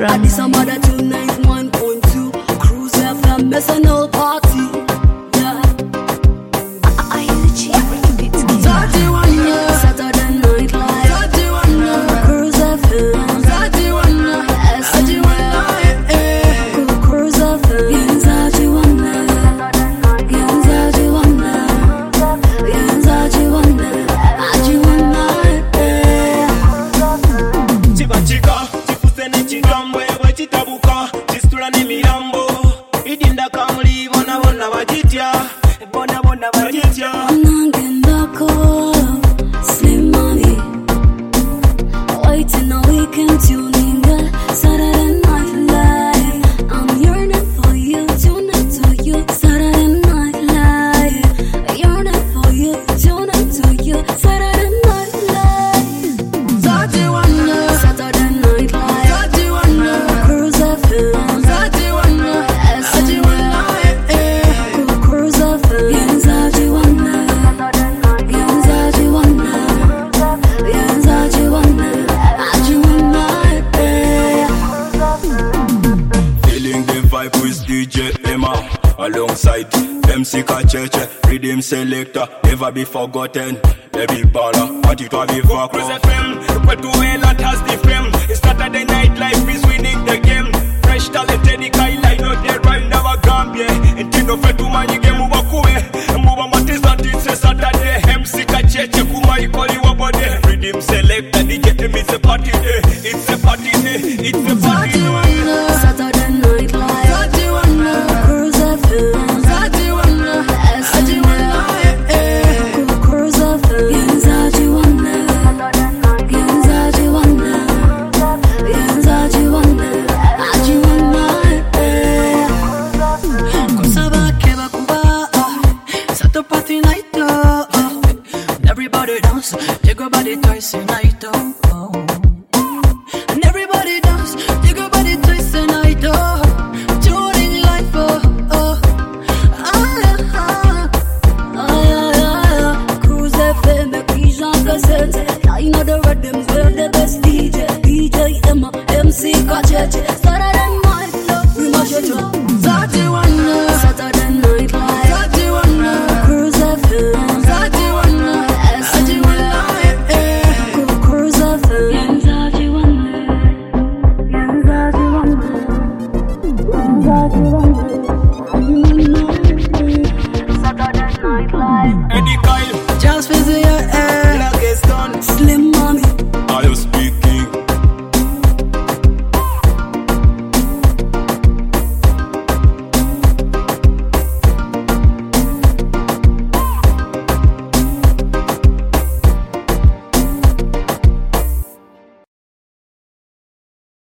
I did some other 291.2 Cruise FM, messing all party. Yeah. Are you cheering? 31 years, Saturday Night Live. 31 years, Cruise FM. 31 years, Cruise FM. Chika, chifusene chikambwe, wechitabuka, chistura ni mirambo. Idinda kamuli, bona wajitya, bona wajitya. Nangendako, Slim Money. Waiting a weekend tuning, girl. Saturday Night Live. I'm yearning for you, tuning to you. Saturday Night Live. Yearning for you, tuning to you. Saturday Night Live. 31 years, Saturday Night Live. 31 years, Cruise FM. 31 years, Cruise FM. Feeling the vibe with DJ Emma. Alongside MC Kacheche, Rhythm Selector, never be forgotten. Baby baller, party to vivre. Cruise FM, but to that has the fame. It's Saturday Night Live is winning the game. Fresh talented, the guy like no they rhyme never Gambia. And Tino Fetu Mani game move kuwe. Move matis that it's a Saturday. MC Kacheche, Kuma Ikoli Wabode. Rhythm Selector, DJ M is a party day. It's a party day. It's a party day. Saturday Night Live. 31 Cruise FM. 31 Cruise FM. Party night, everybody dance, take your body twice a night, and everybody dance, take your body twice a night, tuning life, Cruise FM, make me jump a sense. I know the rhythms, we're the best DJ. DJ Emma, MC Kacheche.